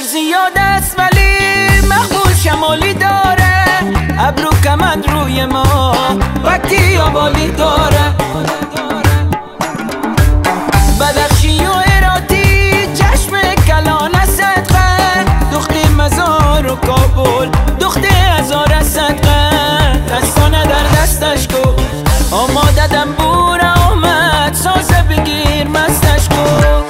هنر زیاد است ولی مقبول شمالی داره، ابرو کمند روی ما وقتی آبالی داره، بدخشی و ایراتی چشم کلان صدقه، دختی مزار و کابل دختی هزار صدقه، دستانه در دستش کو آماده دنبور آمد، سازه بگیر مستش کو.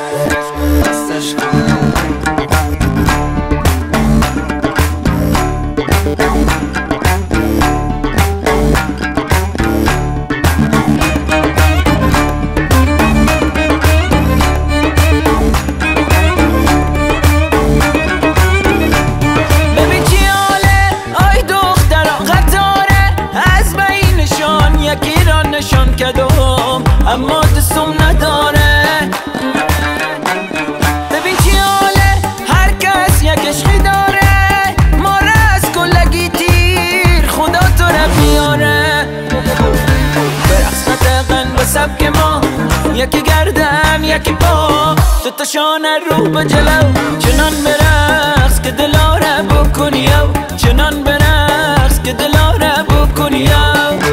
یکی را نشان کدوم اما دستم نداره، ببین چی حاله هر کس یک عشقی داره، ما را از کلگی تیر خدا تو را بیاره، برقص قطقن به سبک ما یکی گردن یکی پا، دوتا شانه رو به جلو چنان برقص که دلاره بکنی او، چنان برقص که دلاره بکنی او.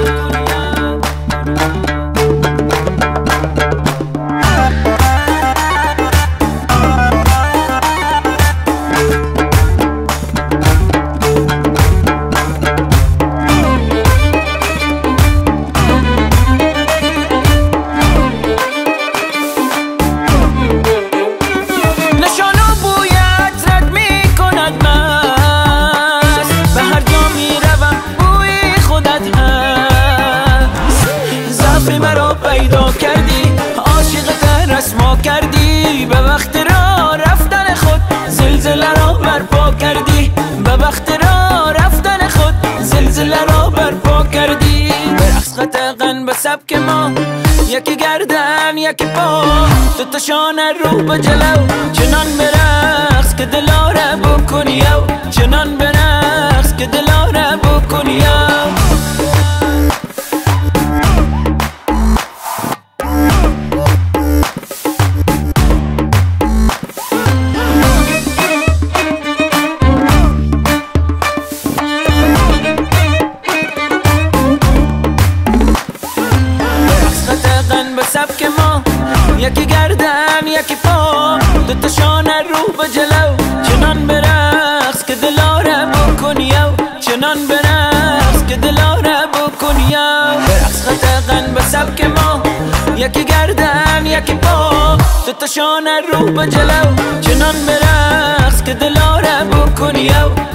مرا پیدا کردی عاشق رسما کردی، به وقت را رفتن خود زلزله را برپا کردی، به وقت را رفتن خود زلزله را برپا کردی، برقص قطقن به سبک ما یکی گردن یکی پا، دوتا شانه رو به جلو چنان برقص که دلاره بکنی او، چنان برقص که دلاره بکنی او. سبک ما یکی گردن یکی پا، دوتا شانه رو به جلو چنان برقص که دلاره بکنی او، چنان برقص که دلاره بکنی او. برقص قطقن به سبک ما یکی گردن یکی پا، دوتا شانه رو به جلو چنان برقص که دلاره بکنی او.